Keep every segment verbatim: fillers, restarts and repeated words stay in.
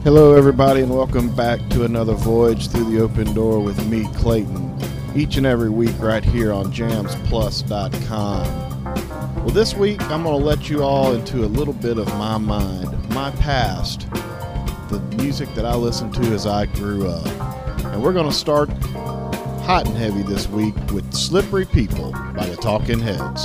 Hello, everybody, and welcome back to another Voyage Through the Open Door with me, Clayton, each and every week right here on jams plus dot com. Well, this week I'm going to let you all into a little bit of my mind, my past, the music that I listened to as I grew up. And we're going to start hot and heavy this week with Slippery People by the Talking Heads.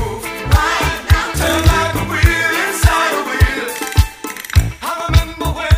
Remember when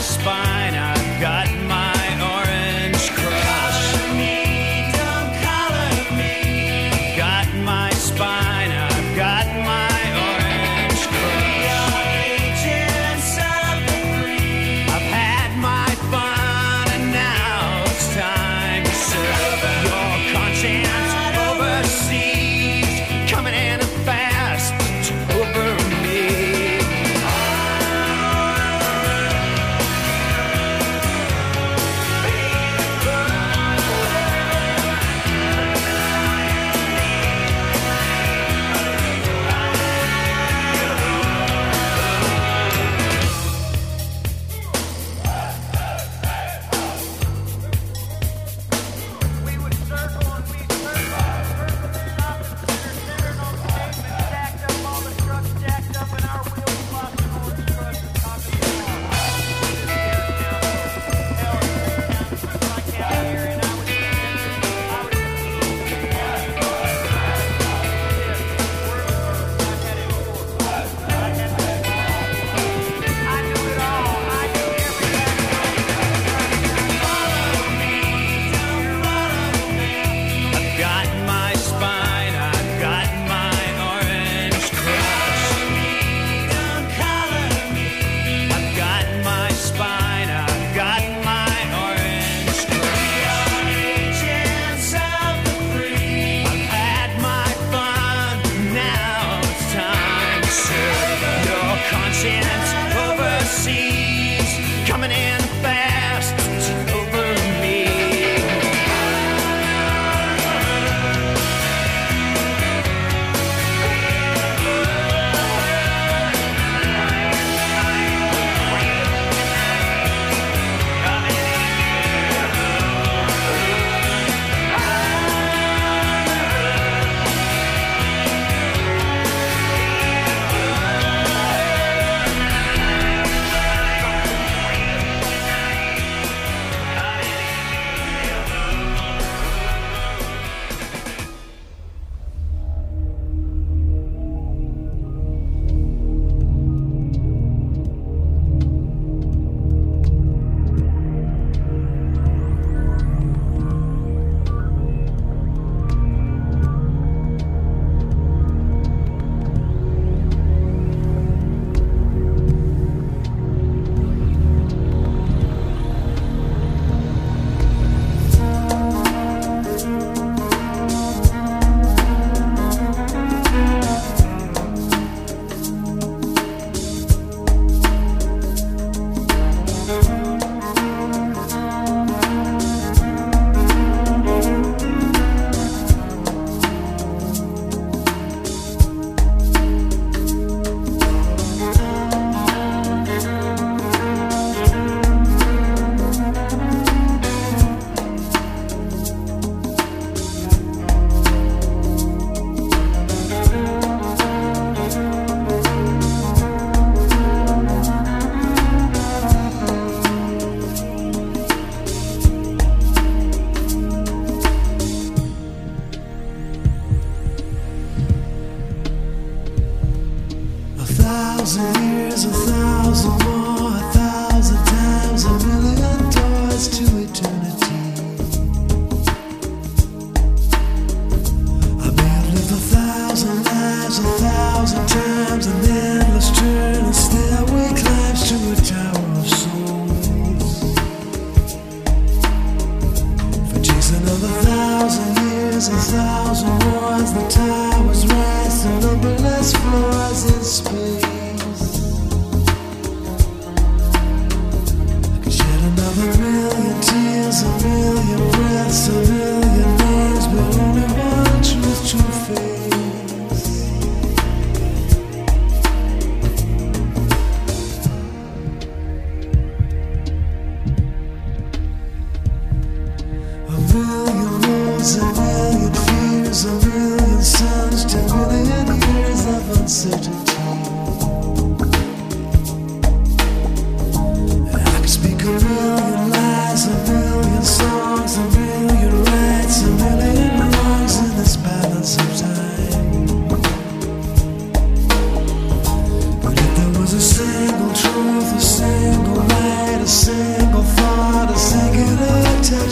spine, I've got my orange crush. Color me, don't color me. I've got my spine, I've got my orange crush. We are agents of the free. I've had my fun and now it's time to serve your conscience overseas, coming in fast over me. Overseas, coming in fast over me. thousand years, a thousand more, a thousand times, a million doors to eternity. I may have lived a thousand lives, a thousand times, an endless journey, stairway climbs to a tower of souls. For chasing another thousand years, a thousand wars, the towers rise to numberless floors in space. Another million tears, a million breaths, a million names, but only one truth to face. A million roads, a million fears, a million suns.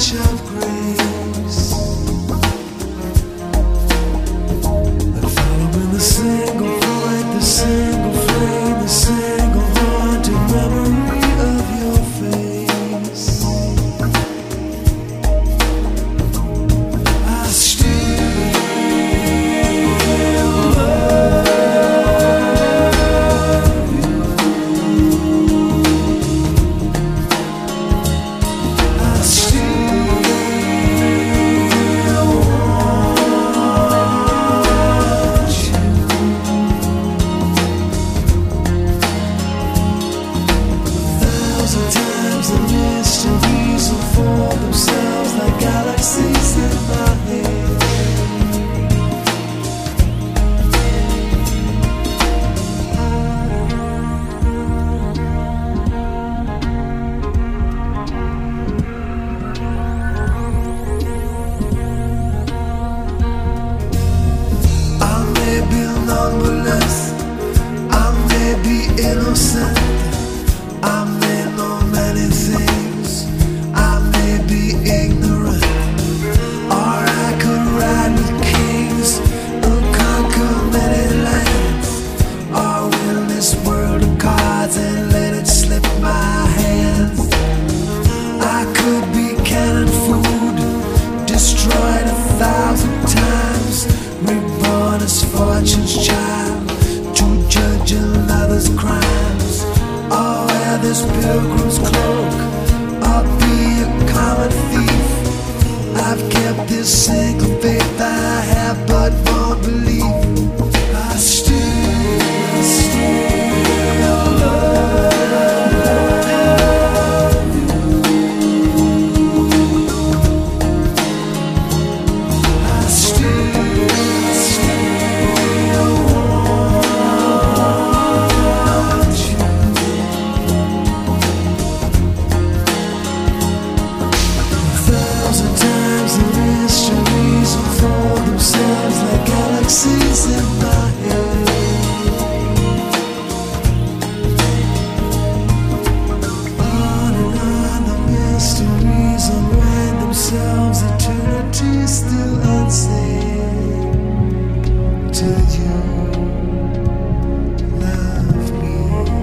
touch of grace. And following the single void, the single flame, the single haunted memory of your face. I still love you. I still want you. Thousand times the mysteries unfold themselves like galaxies in my head. I may be numberless, I may be innocent, I may know many things, I may be ignorant, or I could ride with kings and conquer many lands, or win this world of cards and let it slip my hands. I could be cannon food, destroyed a thousand times, reborn as fortune's child to judge another's crimes, or wear this pilgrim's cloak, or be a common thief. I've kept this single faith I have but won't believe. I still, still love you. I still, still want you. A thousand times the mysteries unfold themselves like galaxies in my head. On and on the mysteries unwind themselves, eternity still unsaid. Till you love me.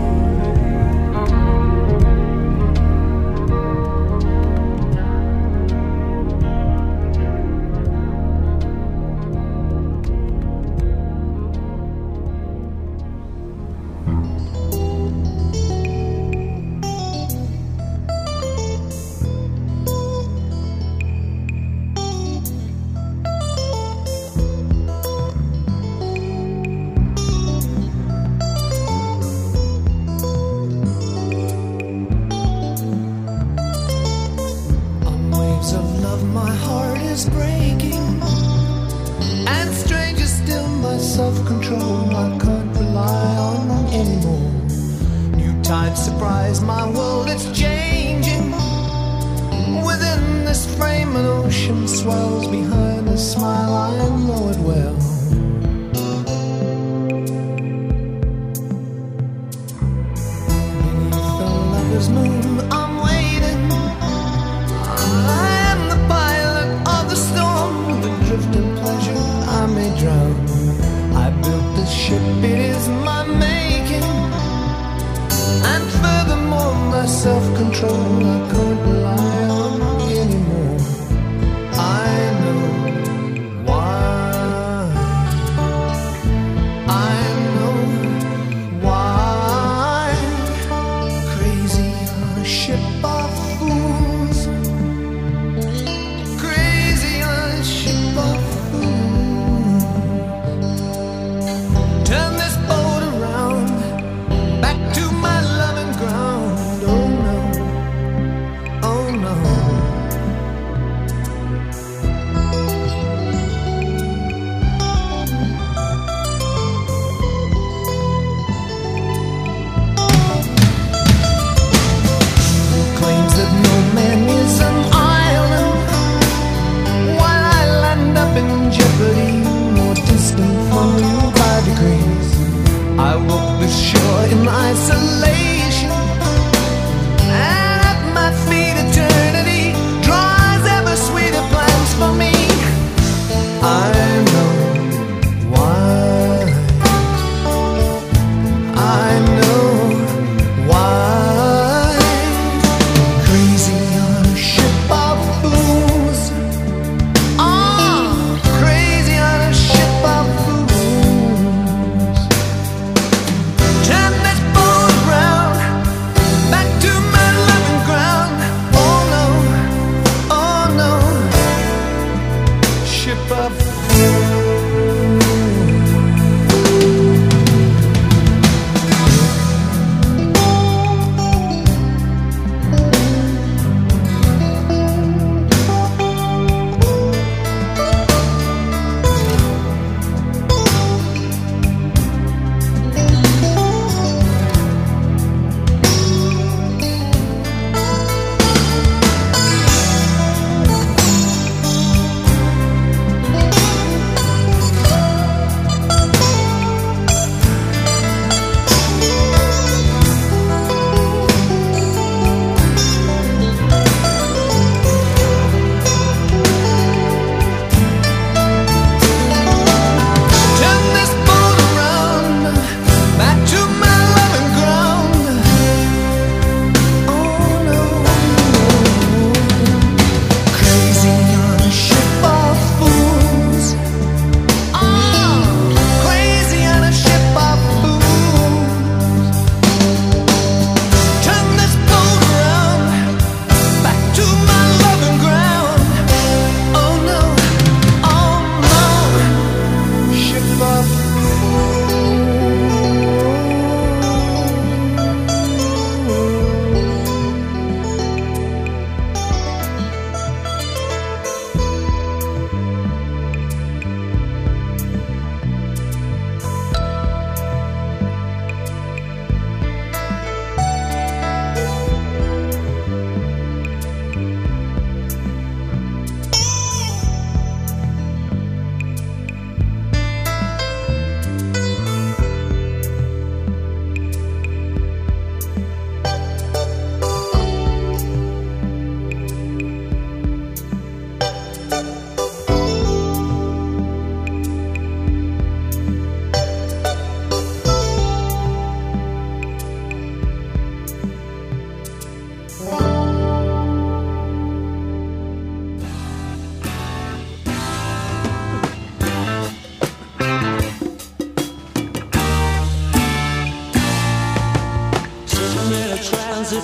On waves of love my heart is breaking, and stranger still my self-control I can't rely on anymore. New tides surprise my world, it's changing. Within this frame an ocean swells behind a smile, I know it well. Beneath the lover's moon I'm waiting, I am the pilot of the storm, the drift and pleasure I may drown. I built this ship, it is my making, and furthermore my self-control I can't rely on anymore. I know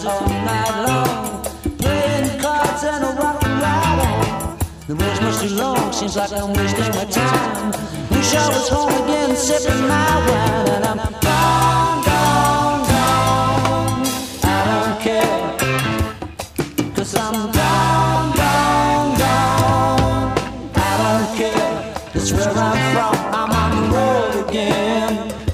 all night long, playing cards and a rock and ride on. The road's much too long, seems like I'm wasting my time. Wish I was home again, sipping my wine, and I'm gone, gone, gone. I don't care, 'cause I'm gone, gone, gone. I don't care, that's where I'm from, I'm on the road again.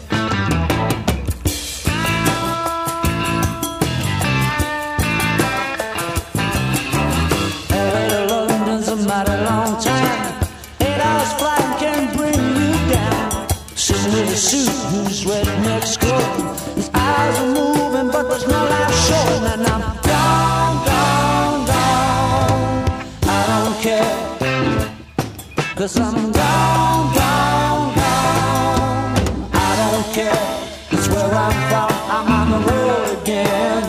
L A to London's a mighty long time. Eight hours flight can bring you down. Sitting with a suit who's redneck's coat. His eyes are moving, but there's no life showing, and I'm gone, gone, gone. I don't care, 'cause I'm gone, gone, gone. I don't care, it's where I'm from, I'm on the road again.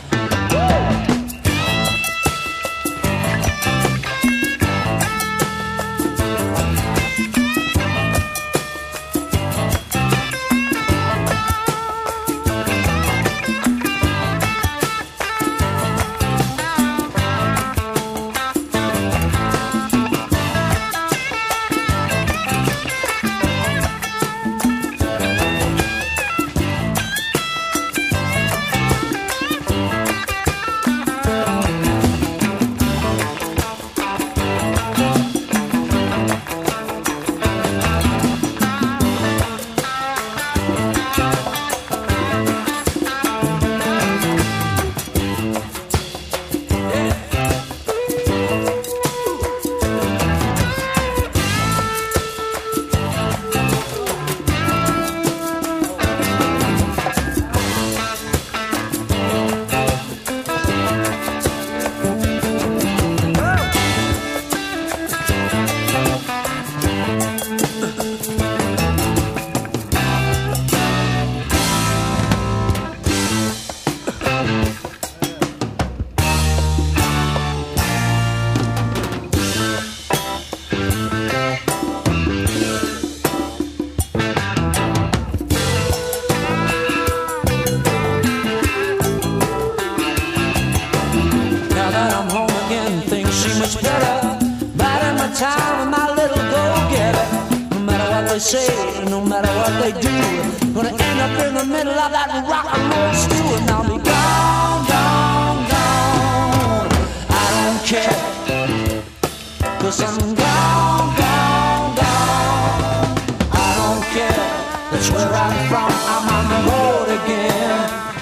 Now that I'm home again, things seem much better. Biding my time with my little go-getter. No matter what they say, no matter what they do, gonna end up in the middle of that rock and roll stew, and I'll be gone, gone, gone. I don't care, 'cause I'm gone, gone, gone. I don't care, that's where I'm from, I'm on the road again.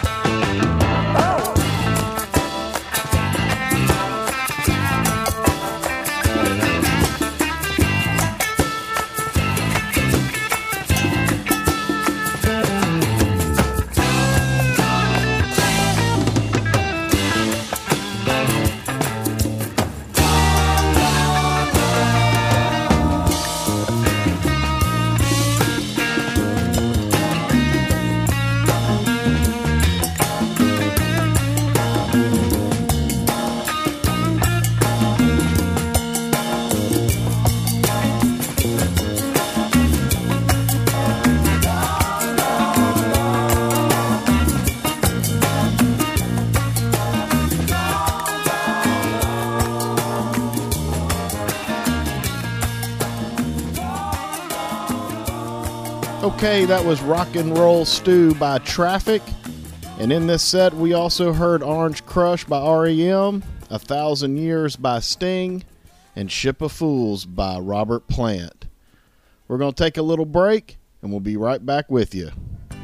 Okay, that was Rock and Roll Stew by Traffic. And in this set, we also heard Orange Crush by R E M, A Thousand Years by Sting, and Ship of Fools by Robert Plant. We're going to take a little break, and we'll be right back with you.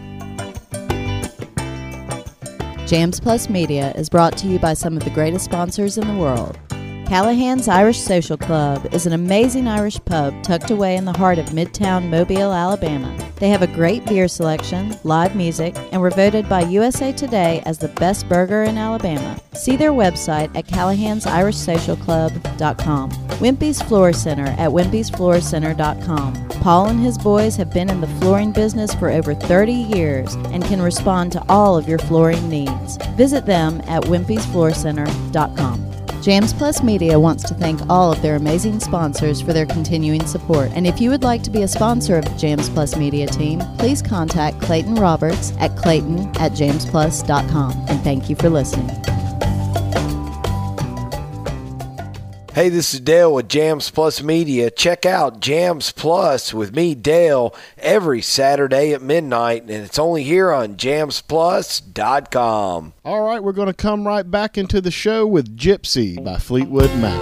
Jams Plus Media is brought to you by some of the greatest sponsors in the world. Callahan's Irish Social Club is an amazing Irish pub tucked away in the heart of Midtown Mobile, Alabama. They have a great beer selection, live music, and were voted by U S A Today as the best burger in Alabama. See their website at callahans irish social club dot com. Wimpy's Floor Center at wimpys floor center dot com. Paul and his boys have been in the flooring business for over thirty years and can respond to all of your flooring needs. Visit them at wimpys floor center dot com. Jams Plus Media wants to thank all of their amazing sponsors for their continuing support. And if you would like to be a sponsor of the Jams Plus Media team, please contact Clayton Roberts at clayton at jams plus dot com. And thank you for listening. Hey, this is Dale with Jams Plus Media. Check out Jams Plus with me, Dale, every Saturday at midnight, and it's only here on jams plus dot com. All right, we're going to come right back into the show with Gypsy by Fleetwood Mac.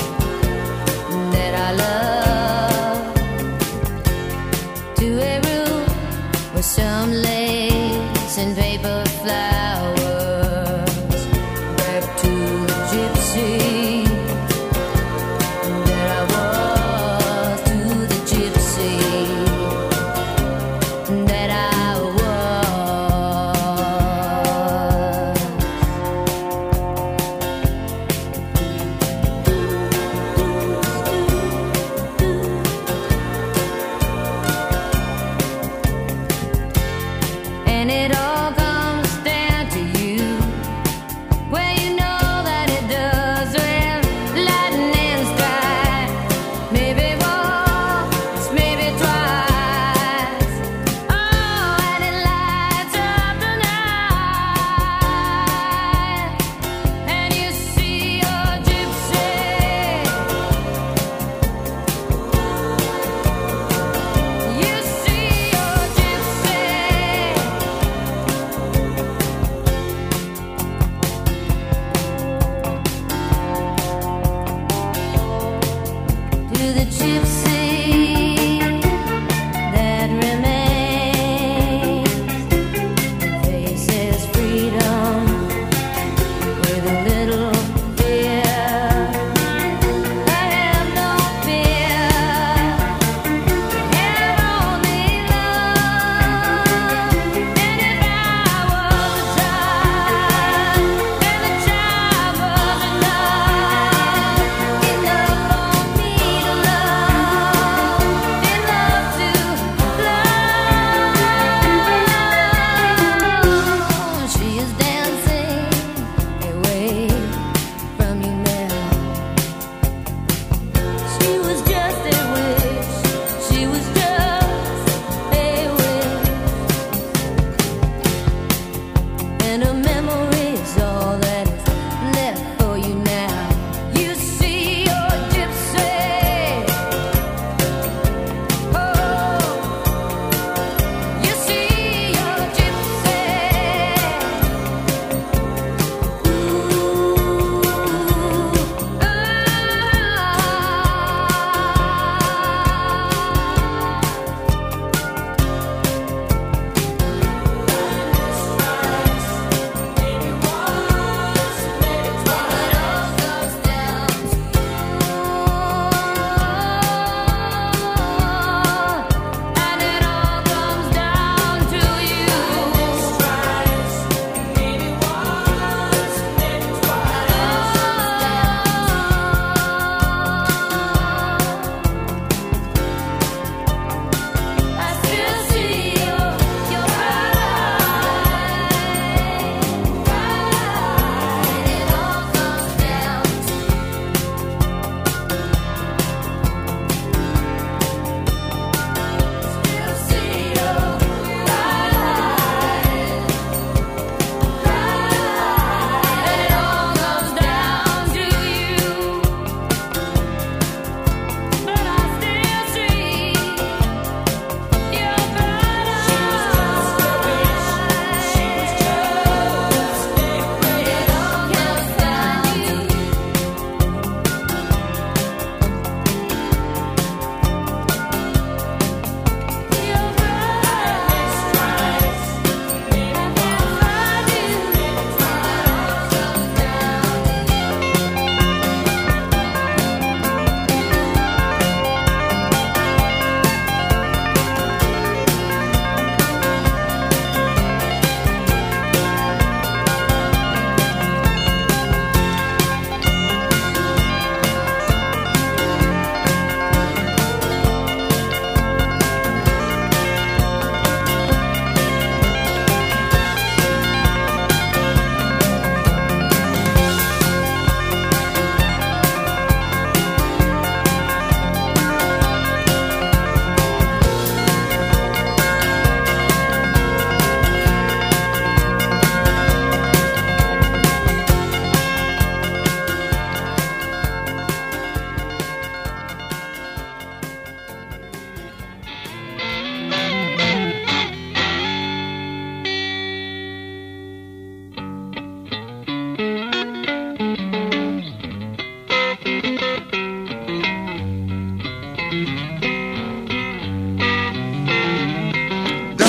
To a room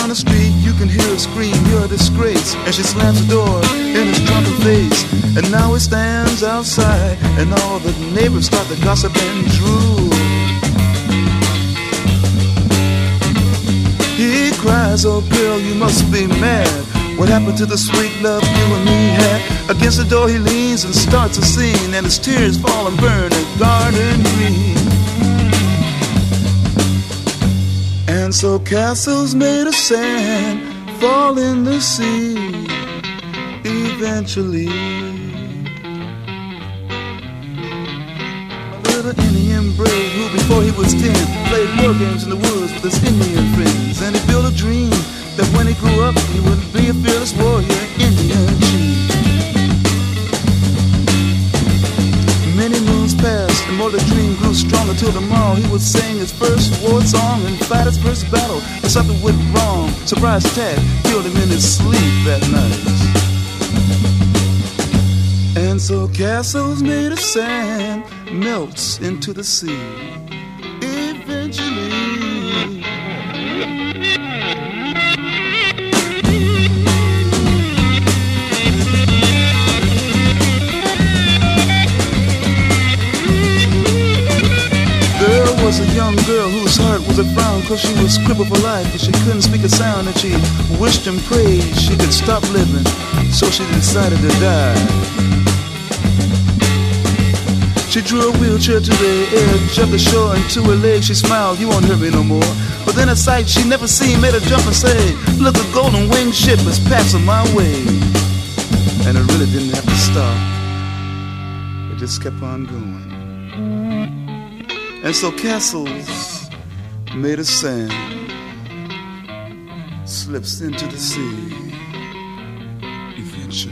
down the street, you can hear her scream, you're a disgrace. And she slams the door in his drunken face. And now he stands outside, and all the neighbors start to gossip and drool. He cries, oh girl, you must be mad. What happened to the sweet love you and me had? Against the door he leans and starts a scene, and his tears fall and burn a garden green. And so castles made of sand fall in the sea eventually. A little Indian brave who before he was ten played war games in the woods with his Indian friends. And he built a dream that when he grew up he would be a fearless warrior, Indian chief. Many moons passed and more the dream grew stronger till tomorrow he would sing his first war song and fight his first battle. But something went wrong. Surprise attack killed him in his sleep that night. And so castles made of sand melts into the sea eventually. There was a young girl whose heart was a frown, cause she was crippled for life and she couldn't speak a sound, and she wished and prayed she could stop living, so she decided to die. She drew a wheelchair to the edge of the shore, and to her leg she smiled, you won't hurt me no more. But then a sight she never seen made her jump and say, look, a golden winged ship is passing my way. And it really didn't have to stop, it just kept on going. And so castles made of sand slips into the sea eventually.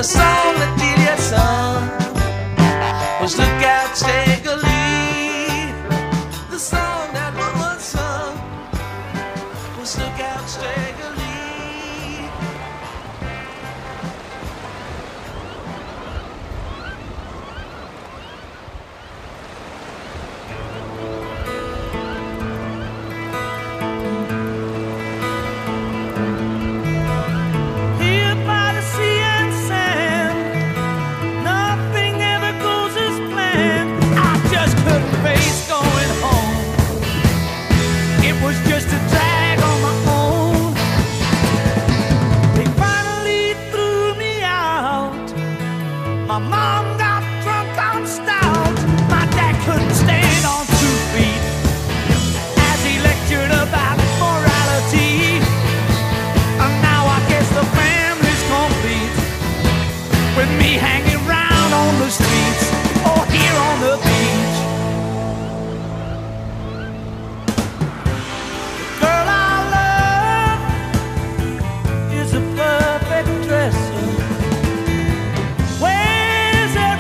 The song that Delia sung was Look Out, Take a Lead. The song that woman sung was Look Out, Take a Lead. Here by the sea and sand, nothing ever goes as planned. I just couldn't face going home. It was just a drag on my own. They finally threw me out. My mom got drunk on stout. My dad couldn't stand on two feet as he lectured about morality. And now I guess the family's complete, with me hanging round on the streets or here on the beach. The girl I love is a perfect dresser, wears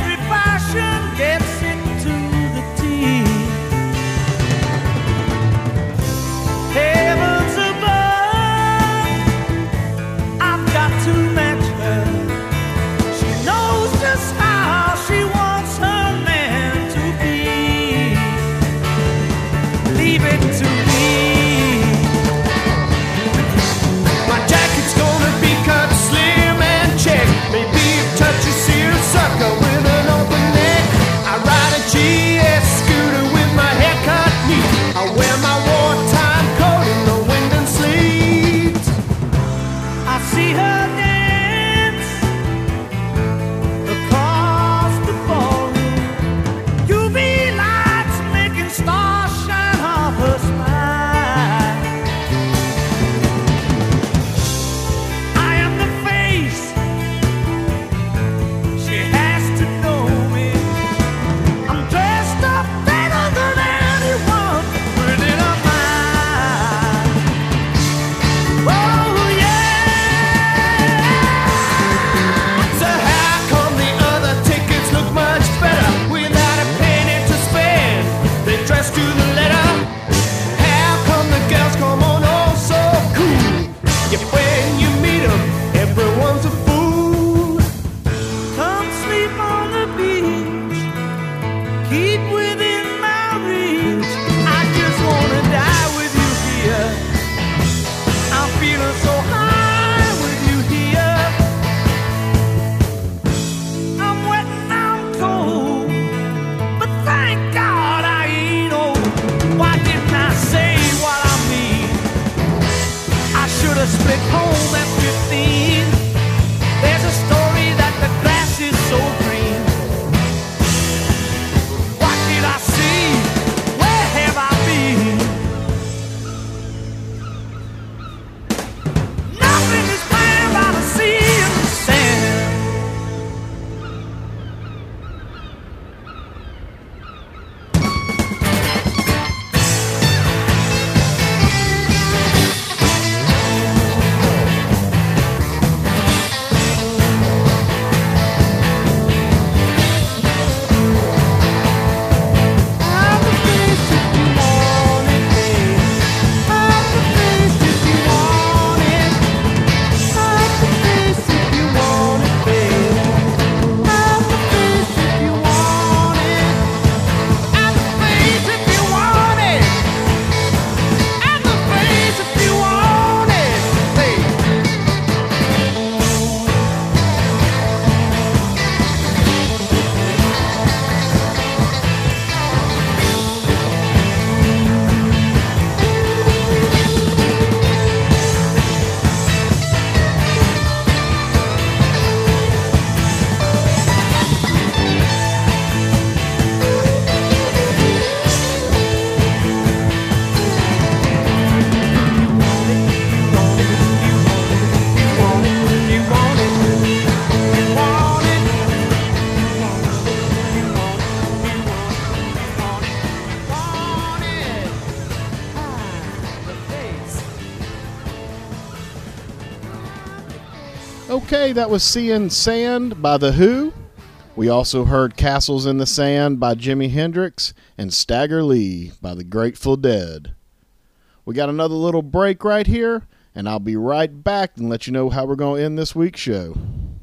Okay, that was Seeing Sand by The Who. We also heard Castles in the Sand by Jimi Hendrix and Stagger Lee by the Grateful Dead. We got another little break right here, and I'll be right back and let you know how we're going to end this week's show.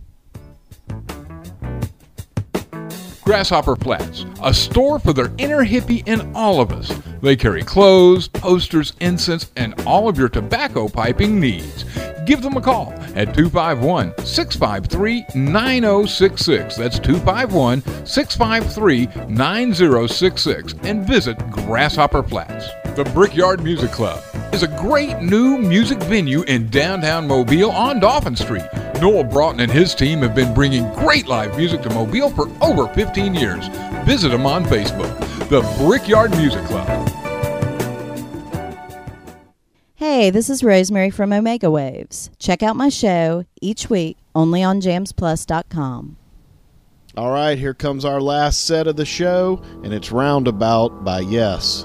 Grasshopper Flats, a store for their inner hippie in all of us. They carry clothes, posters, incense, and all of your tobacco piping needs. Give them a call at two five one, six five three, nine zero six six. That's two five one, six five three, nine zero six six. And visit Grasshopper Flats. The Brickyard Music Club is a great new music venue in downtown Mobile on Dolphin Street. Noel Broughton and his team have been bringing great live music to Mobile for over fifteen years. Visit them on Facebook. The Brickyard Music Club. Hey, this is Rosemary from Omega Waves. Check out my show each week only on jams plus dot com. All right, here comes our last set of the show, and it's Roundabout by Yes.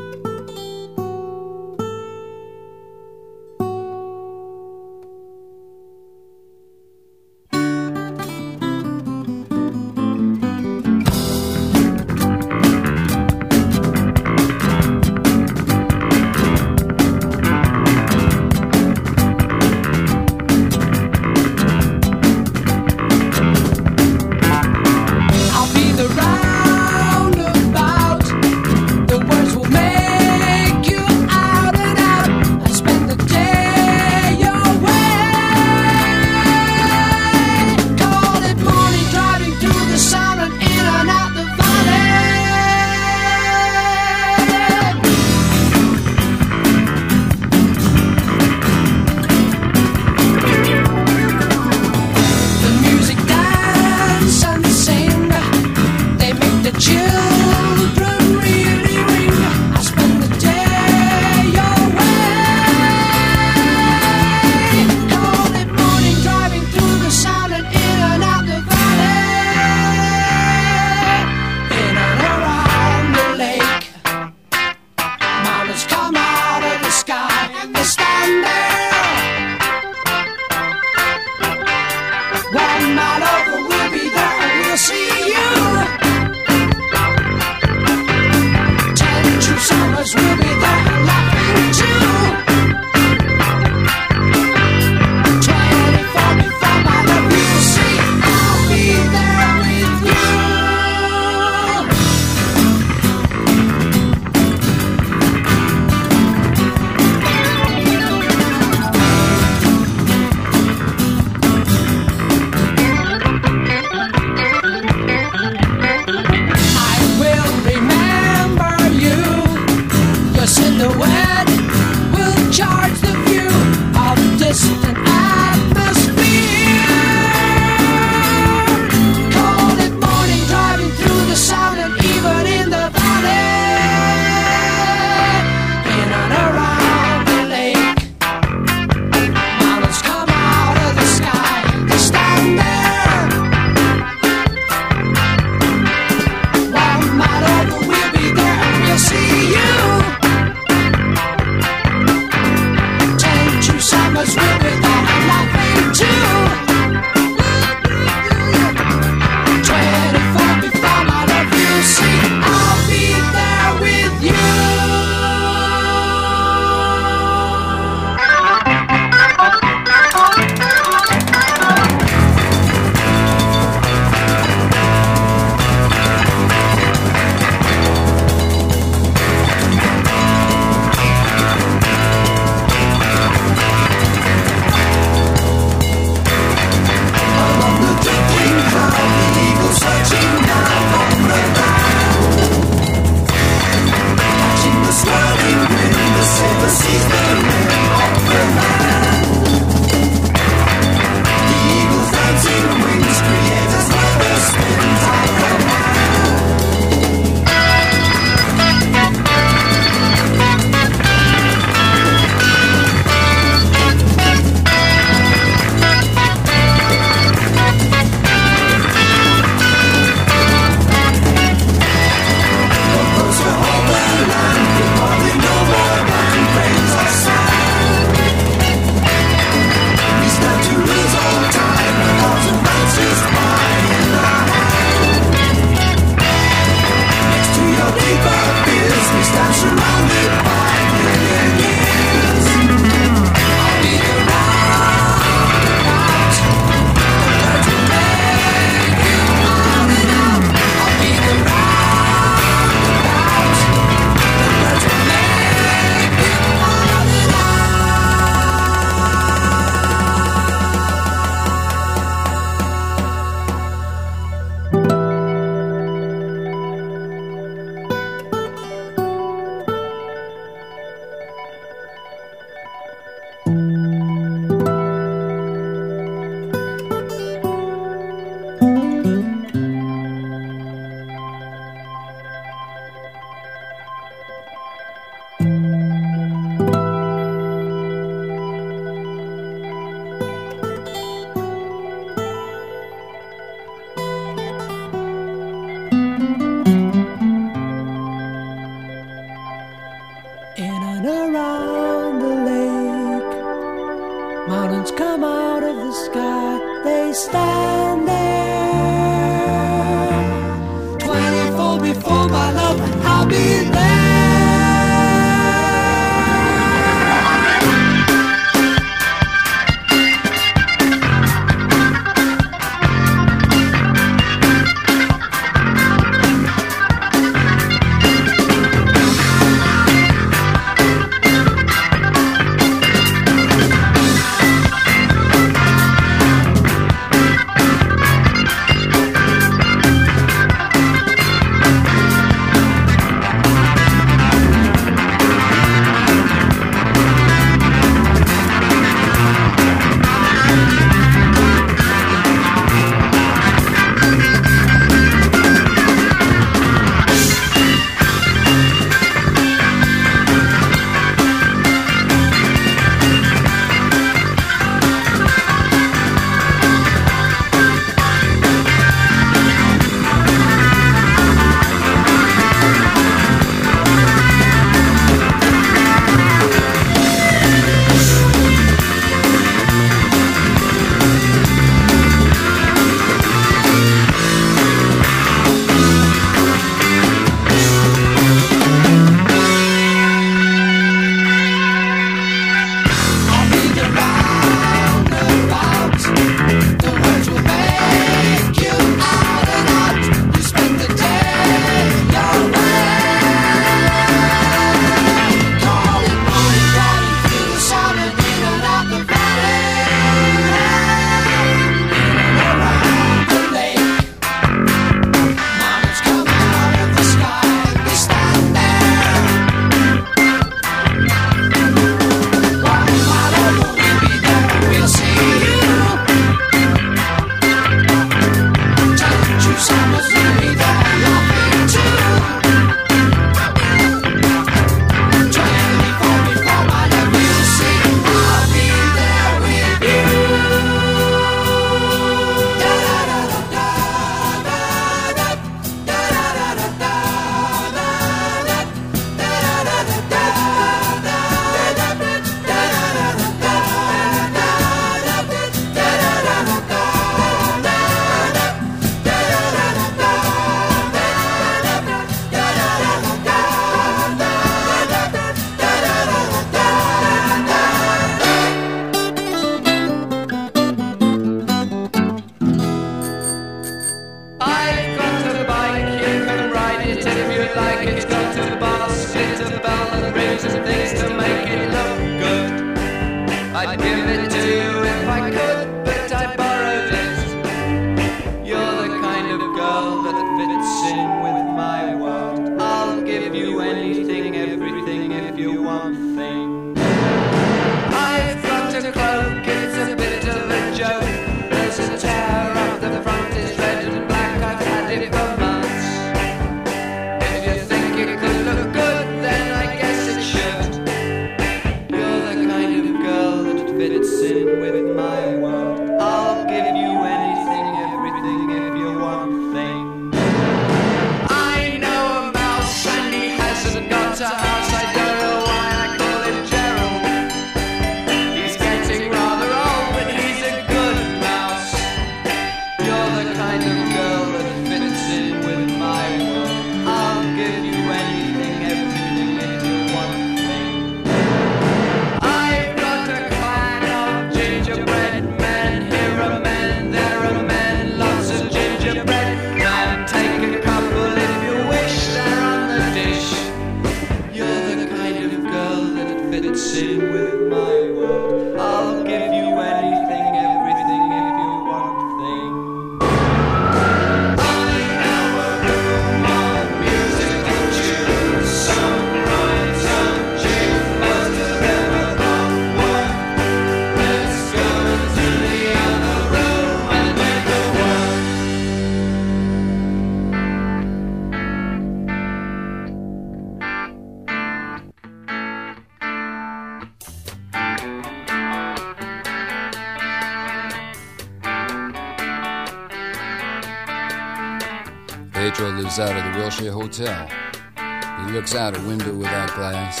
Pedro lives out of the Wilshire Hotel. He looks out a window without glass.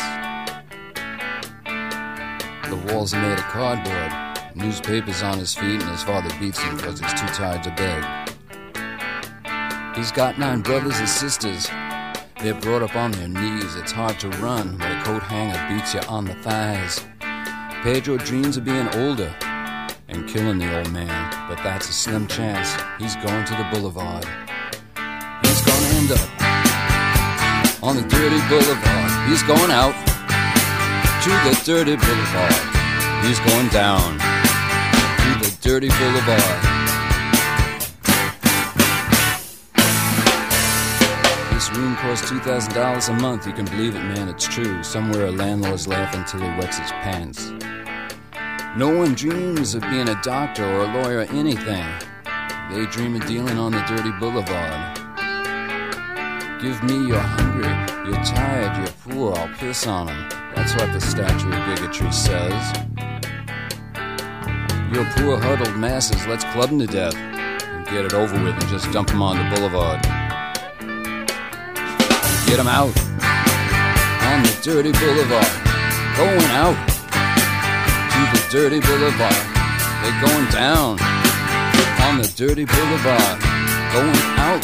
The walls are made of cardboard. Newspapers on his feet, and his father beats him because he's too tired to beg. He's got nine brothers and sisters. They're brought up on their knees. It's hard to run when a coat hanger beats you on the thighs. Pedro dreams of being older and killing the old man, but that's a slim chance. He's going to the boulevard. He's gonna end up on the dirty boulevard. He's going out to the dirty boulevard. He's going down to the dirty boulevard. This room costs two thousand dollars a month. You can believe it, man, it's true. Somewhere a landlord's laughing till he wets his pants. No one dreams of being a doctor or a lawyer or anything. They dream of dealing on the dirty boulevard. Give me you're hungry, you're tired, you're poor, I'll piss on them. That's what the statue of bigotry says. You're poor huddled masses, let's club them to death and get it over with and just dump them on the boulevard. Get them out on the dirty boulevard. Going out to the dirty boulevard. They're going down on the dirty boulevard. Going out.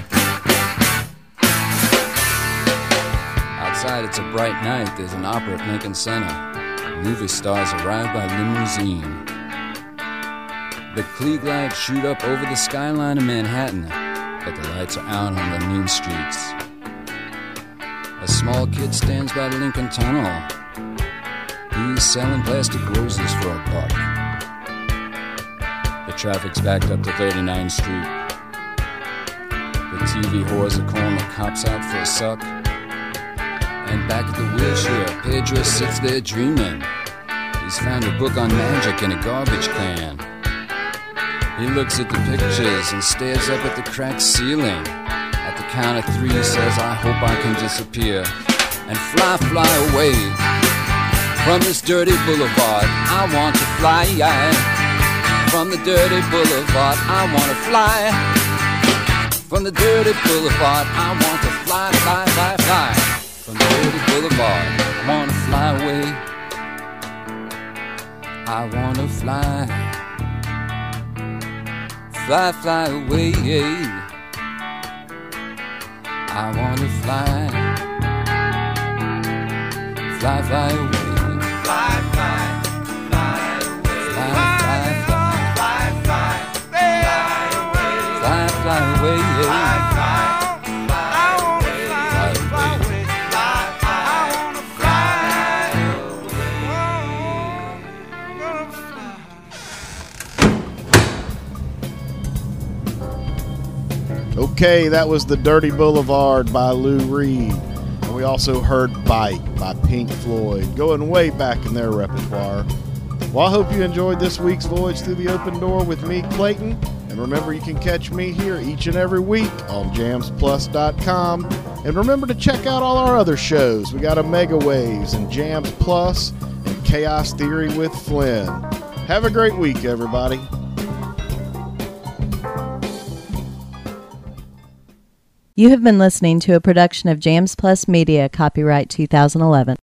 Outside it's a bright night. There's an opera at Lincoln Center. Movie stars arrive by limousine. The Klieg lights shoot up over the skyline of Manhattan, but the lights are out on the mean streets. A small kid stands by the Lincoln Tunnel. He's selling plastic roses for a buck. The traffic's backed up to thirty-ninth Street. The T V whores are calling the cops out for a suck. And back at the Wilshire, Pedro sits there dreaming. He's found a book on magic in a garbage can. He looks at the pictures and stares up at the cracked ceiling. At the count of three, he says, I hope I can disappear and fly, fly away from this dirty boulevard. I want to fly from the dirty boulevard. I want to fly from the dirty boulevard. I want to fly, fly, fly, fly from the dirty boulevard. I want to fly away. I want to fly, fly, fly away. I want to fly, fly, fly away. Fly, fly, fly away. Fly, fly, fly, fly, fly, fly away. Fly, fly away. Fly, fly, fly away. Fly away. Fly, fly, away. Okay, that was The Dirty Boulevard by Lou Reed. And we also heard Bite by Pink Floyd, going way back in their repertoire. Well, I hope you enjoyed this week's Voyage Through the Open Door with me, Clayton. And remember, you can catch me here each and every week on jams plus dot com. And remember to check out all our other shows. We got Omega Waves and Jams Plus and Chaos Theory with Flynn. Have a great week, everybody. You have been listening to a production of Jams Plus Media, copyright two thousand eleven.